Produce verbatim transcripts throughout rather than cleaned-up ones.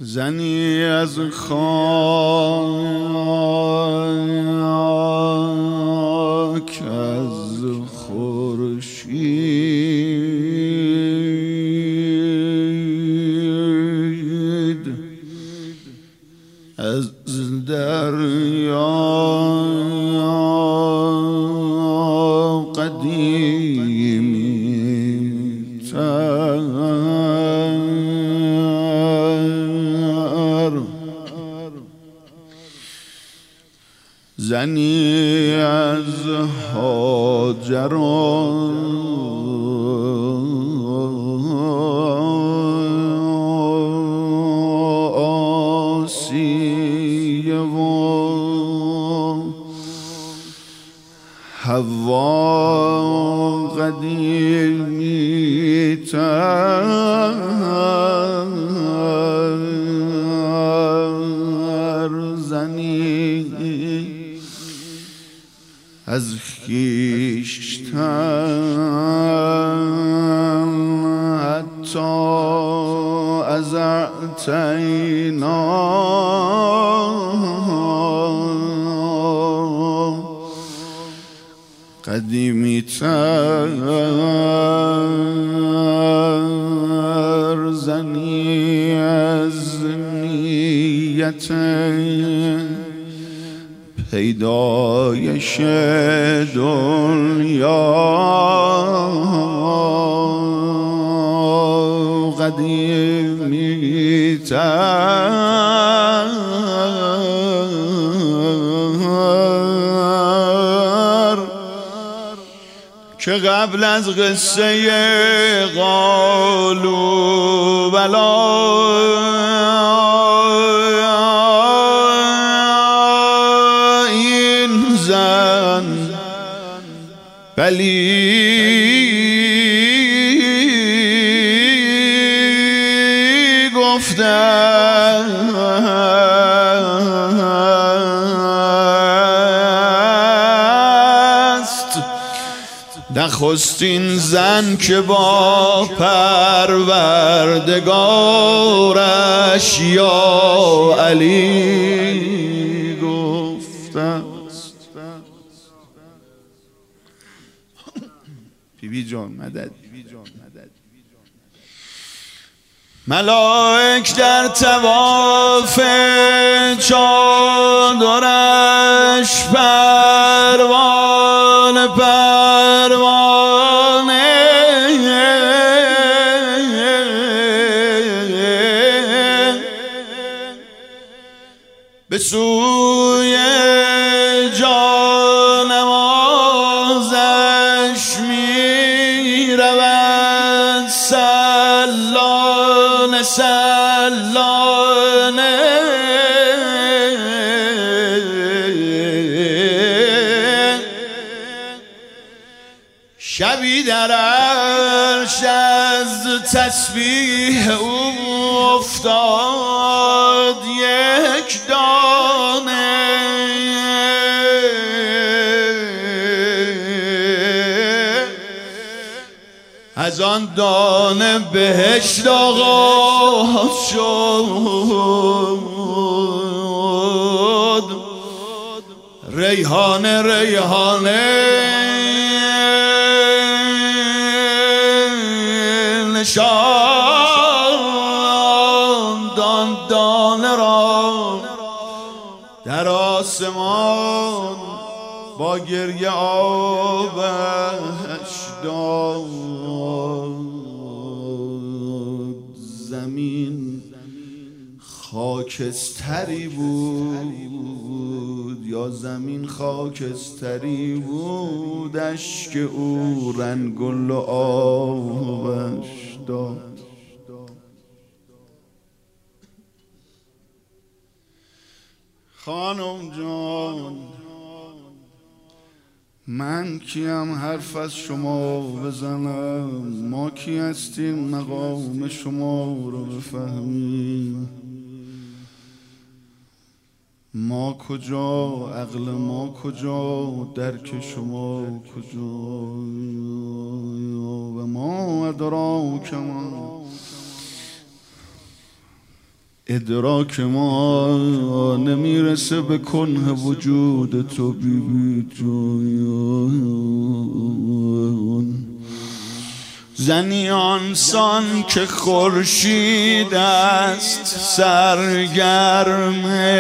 زنی از خاک از خورشید از دریا قدیمی تر زنی از هاجر آسیه و حوا قدیمی تر زنی از خویشتن حتی از اعتینا قدیمی تر زنی از نیت پیدایش دنیا قدیمی تر که قبل از قصه قالوا بلا این زن بلی گفته است نخستین زن که با پروردگارش یا علی گفته است. بی بی جان مدد. ملائک در طواف چادرش پروانه پروانه به سوی جانمازش می روند سلانه سلانه شبی در عرش از تسبیح او افتاد یک دانه از آن دانه بهشت آغاز شد ریحانه ریحانه نشاند آن دانه را در آسمان با گریه آبش داد. زمین خاکستری بود یا زمین خاکستری بود اشک او رنگل و آبش داد. خانم جان من کیم حرف از شما بزنم؟ ما کی هستیم مقام شما رو بفهمیم؟ ما کجا، عقل ما کجا، درک شما کجا؟ و ما ادراک ما ادراک ما نمیرسه به کنه وجود تو بی بی جون. زنی آنسان که خورشید است سرگرم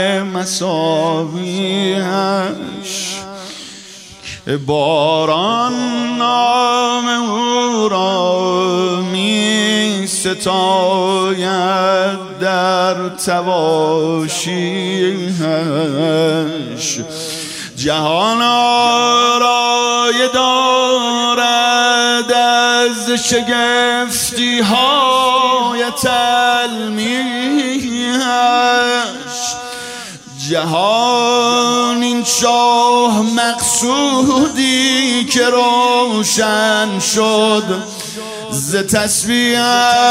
مساویش، که باران نام او را می ستاید در تواشیش. جهان آرای دارد از شگفتی های تلمیحش. جهان این شاه مقصودی که روشن شد ز تسبیحش،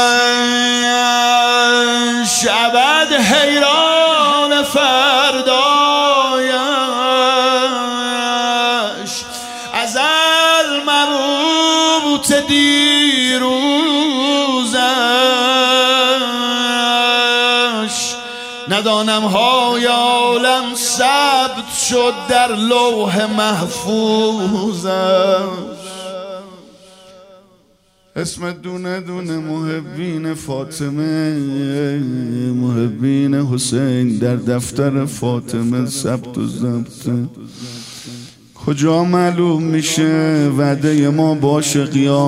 ابد حیران فردایش. ازل مبعوث دیروزش، ندانم های عالم ثبت شد در لوح محفوظش. اسم دونه دونه محبین فاطمه، محبین حسین در دفتر فاطمه ثبت و ضبط. کجا معلوم میشه وعده ما باشه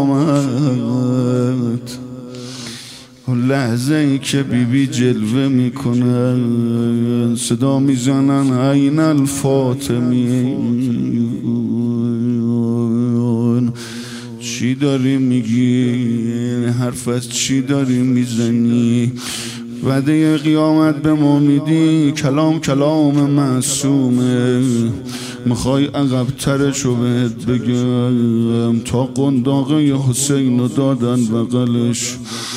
قیامت؟ لحظه ای که بیبی جلوه میکنن صدا میزنن عین الفاطمیون. چی داری میگی؟ حرف از چی داری میزنی؟ وعده قیامت به ما میدی، کلام کلام معصومه. میخوای عقب‌ترشو بهت بگم، تا قنداقه حسین رو دادن بغلش،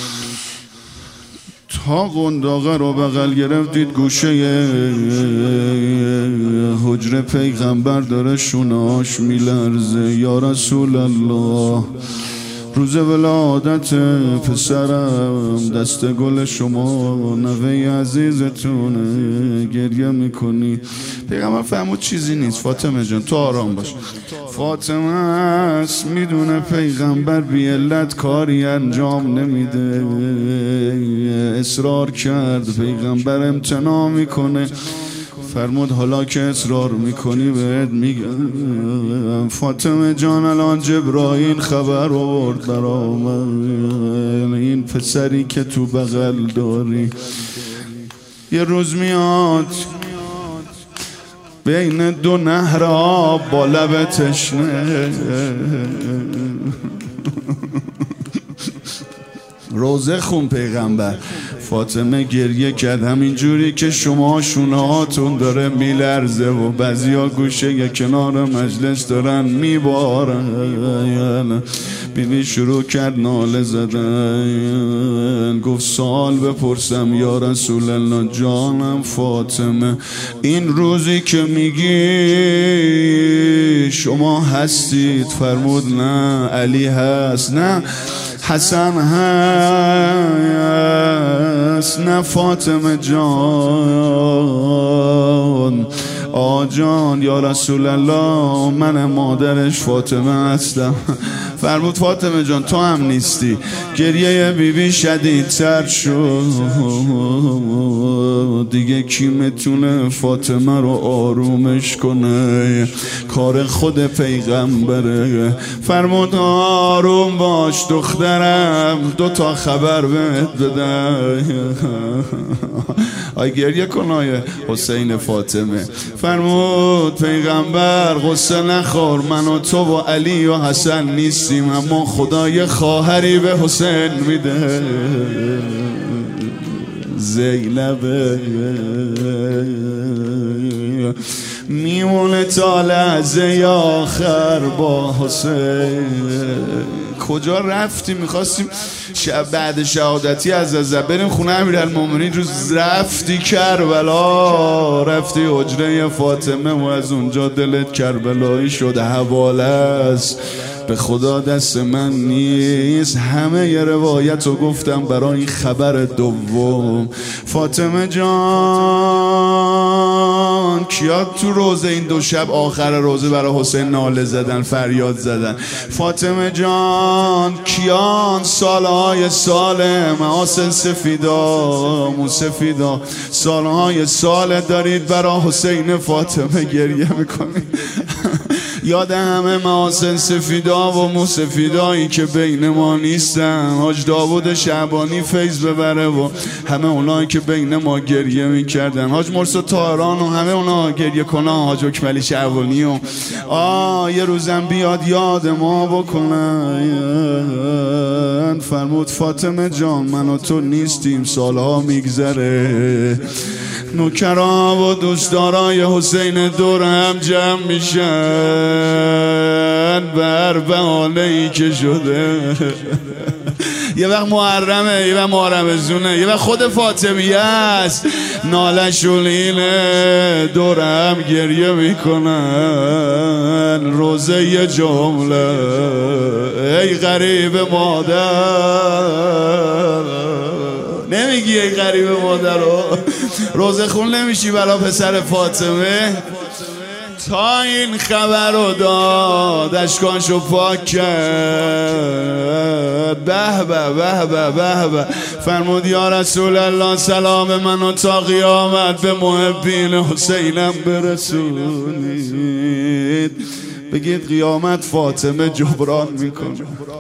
تا قنداقه رو بغل گرفتید گوشه حجره پیغمبر داره شونه‌هاش میلرزه. یا رسول الله، روز ولادت پسرم دست گل شما نوه عزیزتونه، گریه میکنی. پیغمبر فرمود چیزی نیست فاطمه جان، تو آرام باش. فاطمه است میدونه پیغمبر بی علت کاری انجام نمیده، اصرار کرد، پیغمبر امتناع میکنه. فرمود حالا که اصرار میکنی بهت میگم فاطمه جان، الان جبرائیل خبر آورد برام، این پسری که تو بغل داری یه روز میاد بین دو نهر آب با لب تشنه. روزه خون پیغمبر. فاطمه گریه کرد همینجوری که شما شونهاتون داره میلرزه و بعضیا گوشه یه کنار مجلس دارن میبارن. بیبی شروع کرد ناله زدن، گفت سوال بپرسم یا رسول الله؟ جانم فاطمه، این روزی که میگی شما هستید؟ فرمود نه علی هست، نه حسن هست، نه فاطمه جان. آجان یا رسول الله، من مادرش فاطمه هستم. فرمود فاطمه جان تو هم نیستی. گریه بیبی شدیدتر شد، دیگه کی میتونه فاطمه رو آرومش کنه؟ کار خود پیغمبره. فرمود آروم باش دخترم، دو تا خبر بهت بدم. آی گریه کن آی حسین فاطمه. فرمود پیغمبر غصه نخور، من و تو و علی و حسن نیستیم، اما خدای خواهری به حسین میده. زینب میمونه تا لحظه آخر با حسین. کجا رفتی؟ میخواستیم شب بعد شهادتی از از بریم خونه امیرالمومنین، روز رفتی کربلا، رفتی حجره فاطمه و از اونجا دلت کربلایی شد. حواله است به خدا دست من نیست. همه ی روایت رو گفتم برای این خبر دوم. فاطمه جان کیا تو روزه این دو شب آخر روزه برای حسین ناله زدن، فریاد زدن؟ فاطمه جان کیان سالهای سال محاسن سفیدا موسفیدا سالهای سال دارید برای حسین فاطمه گریه میکنید؟ یاد همه محاسن سفیدا و موسفیدایی که بین ما نیستن، حاج داوود شعبانی فیض ببره و همه اونایی که بین ما گریه میکردن، حاج مرسا تاران و همه اونا گریه کنن، حاج اکملی شعبانی و آه یه روزم بیاد یاد ما بکنن. فرمود فاطمه جان من و تو نیستیم، سالها میگذره، نوکرا و دوستدارای حسین دور هم جمع میشن بر بهانه ای که شده. یه وقت محرمه، یه وقت محرم زونه، یه وقت خود فاطمیه است، ناله شولینه دور هم گریه میکنن. روزه یه جمله ای غریب مادر، نمیگی ای غریب مادر رو روزه خون نمیشی برا پسر فاطمه؟ تا این خبر رو داد اشکانشو پاک کرد. به به به به به به فرمود یا رسول الله سلام منو تا قیامت به محبین حسینم برسونید. بگید قیامت فاطمه جبران میکنه.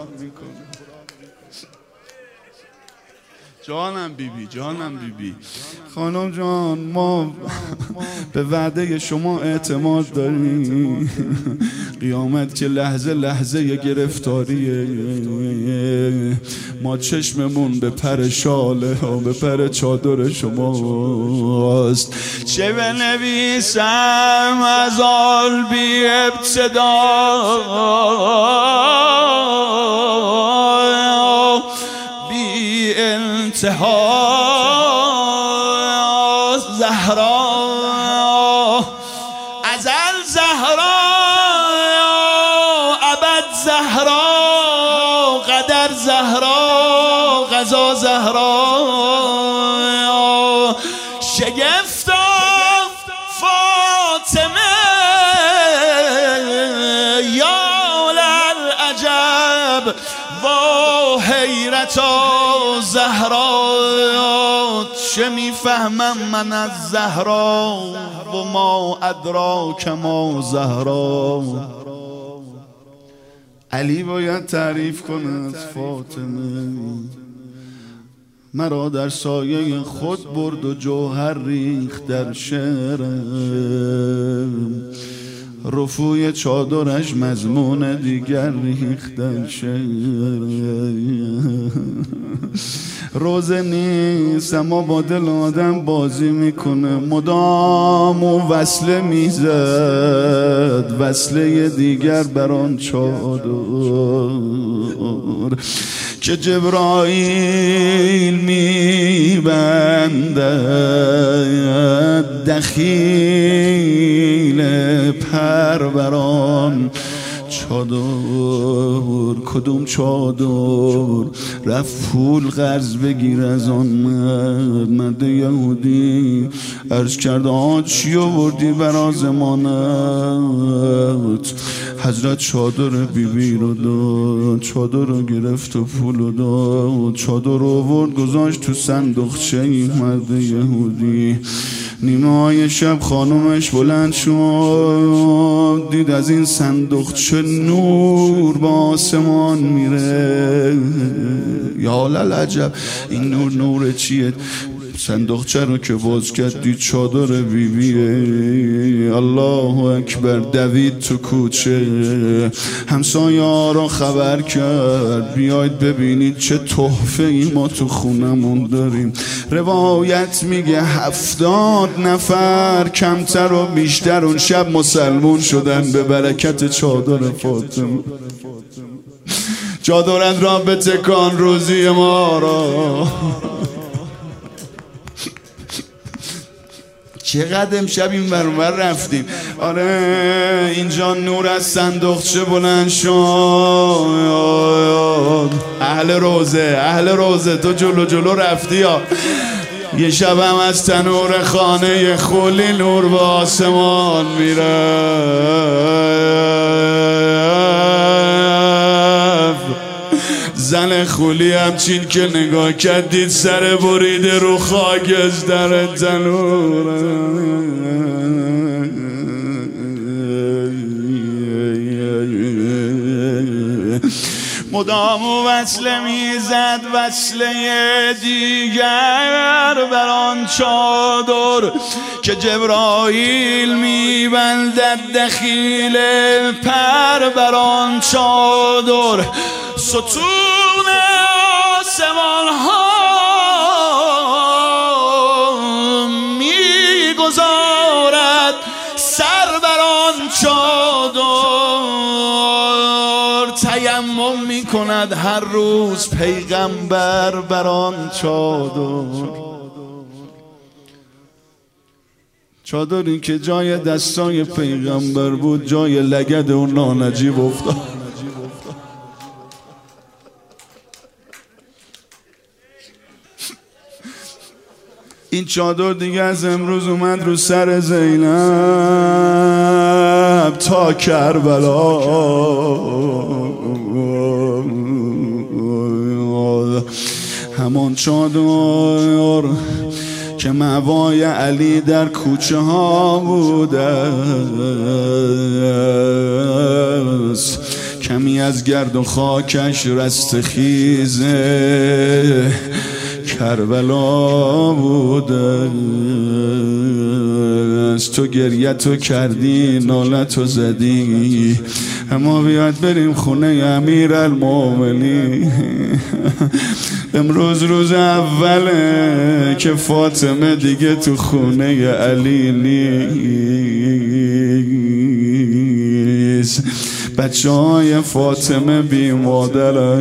جانم بیبی بی، جانم بیبی بی. خانم جان ما به وعده شما اعتماد داریم. قیامت که لحظه لحظه گرفتاریه، ما چشممون به پر شاله و به پر چادر شماست. چه بنویسم از آل بی ابتدا انتها زهرا، ازل زهرا، ابد زهرا، قدر زهرا، قضا زهرا، شگفتا فاطمه یا للعجب و حیرتا زهرا. چه میفهمم من از زهرا و ما ادراک ما زهرا. علی باید تعریف کند فاطمه مرا در سایه خود برد و جوهر ریخت در شعرم. رفوی چادرش مضمون دیگر ریخت در شعرم. روزه نیست اما با دل آدم بازی میکنه، مدام و وصله میزد، وصله دیگر بران چادر که جبرائیل میبندد، دخیل پر بران چادر. کدوم چادر؟ رفت پول قرض بگیر از آن مرد، مرد یهودی. عرض کرد آن چی آوردی برا ضمانت؟ حضرت چادر بیبی رو داد، چادر رو گرفت و پول رو داد، چادر رو آورد گذاشت تو صندوقچه این مرد یهودی. نیمه های شب خانومش بلند شد، دید از این صندوقچه نور با آسمان میره. یا للعجب این نور نور چیه؟ صندوقچه رو که باز کرد دید چادر بیبیه. الله اکبر. دوید تو کوچه، همسایه ها رو خبر کرد بیاید ببینید چه تحفه ای ما تو خونمون داریم. روایت میگه هفتاد نفر کمتر و بیشتر اون شب مسلمون شدن به برکت چادر فاطمه. چادرت را به تکان روزی ما را. چقدر امشب این ور اون ور رفتیم. آره اینجا نور از صندوقچه بلند شد. اهل روزه اهل روزه تو جلو جلو رفتی ها. یه شبم از تنور خانه خولی نور به آسمان میره. زن خولی همچین که نگاه کردید سر بریده رو خاک از در تنور. مدام وصله میزد وصله دیگر بر آن چادر که جبرائیل میبندد دخیل پر بر آن چادر. ستون آسمان ها میگذارد سر بر آن چادر. تیمم میکند هر روز پیغمبر بر آن چادر. چادری که جای دستای پیغمبر بود جای لگد اون نانجیب افتاد. این چادر دیگه از امروز اومد رو سر زینب تا کربلا. همان چادر که مأوای علی در کوچه ها بوده است. کمی از گرد و خاکش رستخیزه کربلا بوده است. تو گریه تو کردی ناله تو زدی اما بیاد بریم خونه امیر المومنین. امروز روز اوله که فاطمه دیگه تو خونه علی نیست. بچه های فاطمه بی مادر.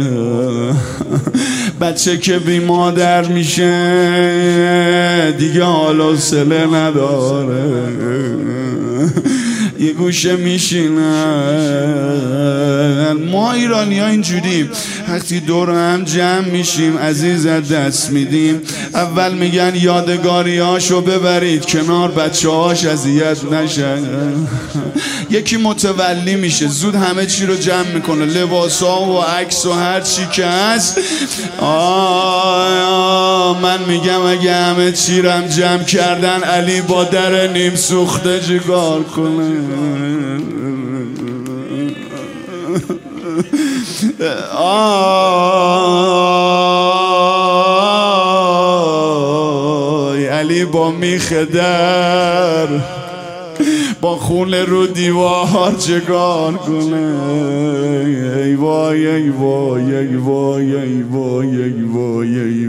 بچه که بی مادر میشه دیگه حال و حوصله نداره. یه گوشه میشینن. ما ایرانی ها اینجوریم وقتی دور هم جمع میشیم عزیز دست میدیم اول میگن یادگاری هاشو ببرید کنار بچه هاش اذیت نشن. یکی متولی میشه زود همه چی رو جمع میکنه لباس ها و عکس و هر چی که هست. آه من میگم اگه همه چی رو هم جمع کردن علی با در نیم سوخته چیکار کنه؟ آی علی با میخه در با خون رو دیوار چگار کنه؟ ای وای ای وای ای وای ای وای ای وای ای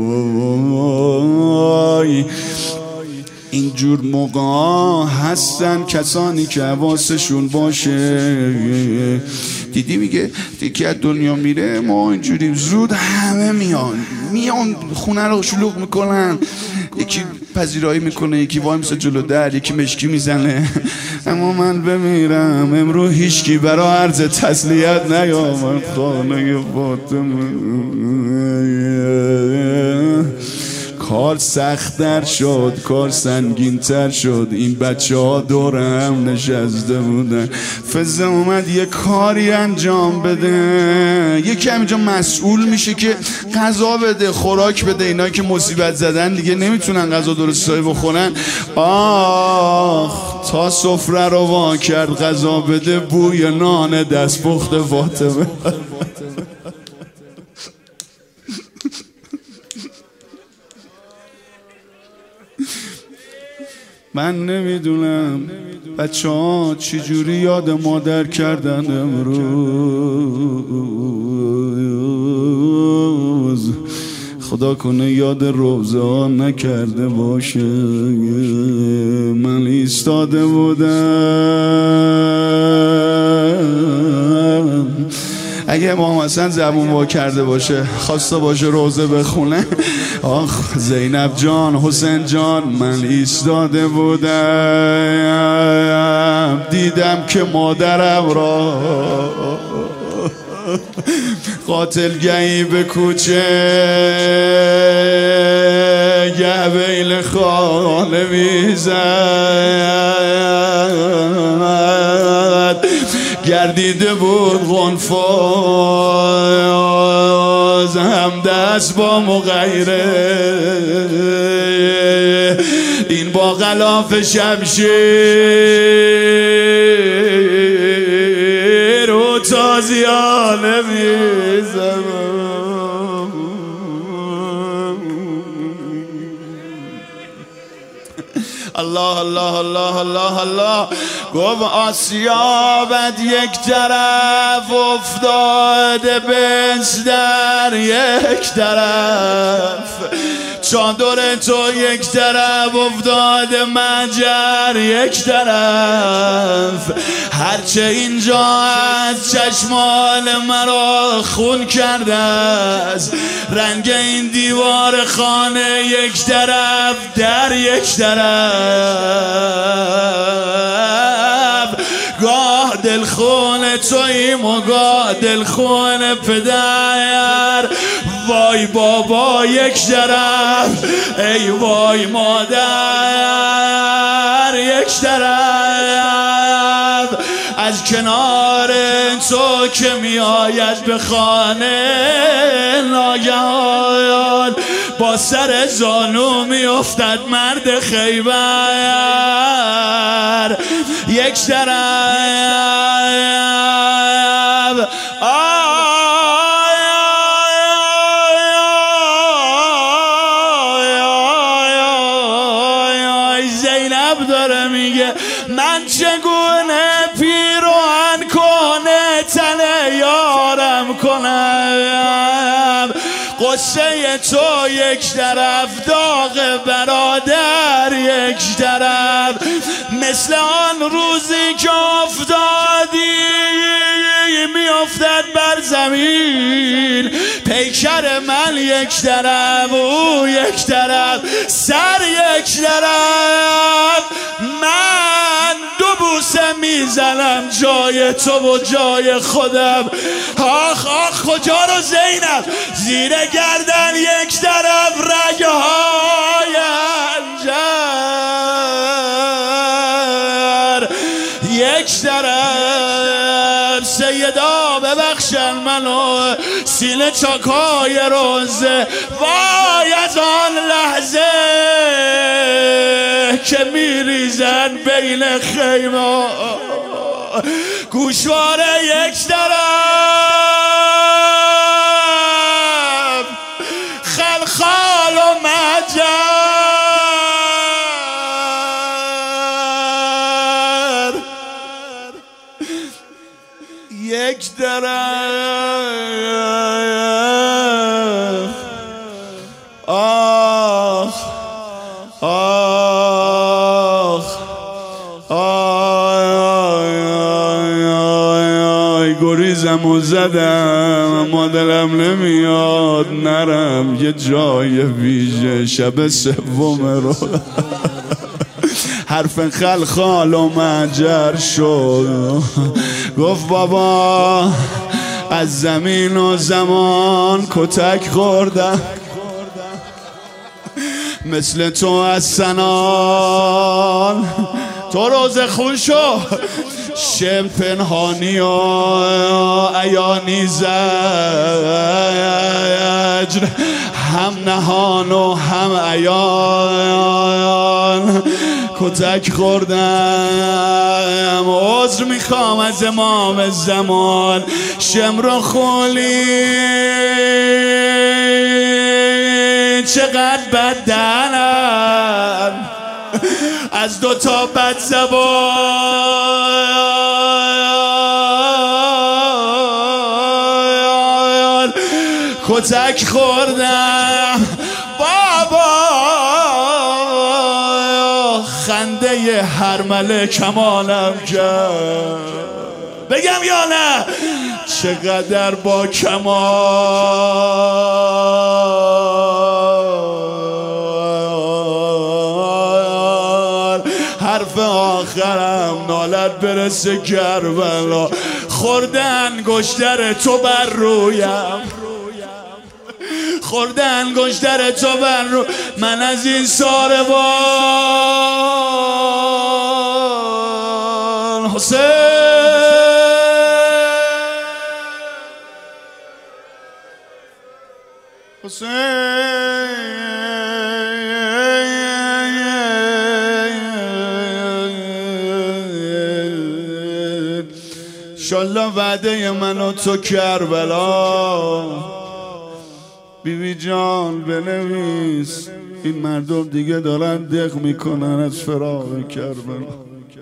وای. اینجور موقع هستن کسانی که حواسشون باشه. دیدی میگه دیگه از دنیا میره ما اینجوریم زود همه میان میان خونه رو شلوغ میکنن. یکی پذیرایی میکنه یکی وای میسه جلو در یکی مشکی میزنه. اما من بمیرم امرو هیچکی برا عرض تسلیت نیامد خانه فاطمه. کار سخت‌تر شد کار سنگین‌تر شد. این بچه ها دور هم نشسته بودن. فزه اومد یه کاری انجام بده. یکی همینجا مسئول میشه که غذا بده خوراک بده. اینا که مصیبت زدن دیگه نمیتونن غذا درستایی بخورن. آخ تا سفره رو وا کرد غذا بده بوی نان دستپخت فاطمه. من نمیدونم بچه ها چی جوری یاد مادر کردن امروز. خدا کنه یاد روزه ها نکرده باشه. من ایستاده بودم اگه امام حسن زبون وا کرده باشه خواسته باشه روزه بخونه، آخ زینب جان حسین جان من ایستاده بودم دیدم که مادرم را قاتلگهی به کوچه گهویل خانه میزد، گردیده بود غنفاز هم دست با مغیره، این با غلاف شمشیر و تازیانه میزد. الله الله الله الله الله. گفت آسیا بد یک طرف افتاده بستر یک طرف، چادر تو یک طرف افتاده مجر یک طرف، هرچه اینجا از چشمان مرا خون کرده است، رنگ این دیوار خانه یک طرف در یک طرف، گاه دلخون توییم و گاه دلخون پدر، وای بابا یک طرف ای وای مادر یک طرف، از کنار تو که می آید به خانه ناگهان با سر زانو می افتد مرد خیبر یک طرف. زینب داره میگه من چگونه پیروان کنه تن یارم کنم، قصه تو یک طرف داغ برادر یک طرف، مثل آن روزی که افتادی میافتد بر زمین، پیکر من یک طرف او یک طرف سر یک طرف، من دو بوسه میزنم جای تو و جای خودم. آخ آخ کجا رو زینب، زیر گردن یک طرف رگه های انجر یک طرف، سیدا ببخشن منو سینه چاکای روزه، وای از آن لحظه که میریزن بین خیمه گوشواره یک طرف، خلخال و مجر یک طرف. آخ آخ آی گریزم و زدم ما دلم نمیاد نرم یه جای ویژه شب سوم رو حرف خلخال و مجر شد. گفت بابا از زمین و زمان کتک خوردم، مثل تو از سنان تو روز خون شو، شم پنهانی و عیانی زجر، هم نهان و هم عیان کتک خوردم. عذر میخوام از امام زمان، شمر و خولی چقدر بدنم، از دوتا بد زبان کتک خوردم. بابا خنده هرمله کمالم کرد، بگم یا نه چقدر با کمال حرف آخرم نالت برسه کربلا. خورده انگشتر تو بر رویم، خورده انگشتر تو بر رو من از این ساربان. حسین حسین انشالله وعده من و تو کربلا. بیبی جان بنویس این مردم دیگه دارن دق میکنن از فراق کربلا.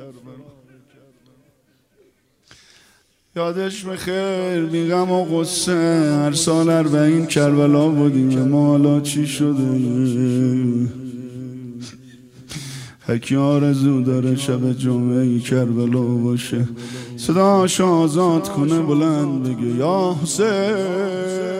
یادش بخیر بی غم و غصه هر سال اربعین کربلا بودیم و ما حالا چی شده؟ هکی آرزو داره شب جمعه کربلا باشه، صداش آزاد کنه بلند بگه یا حسین.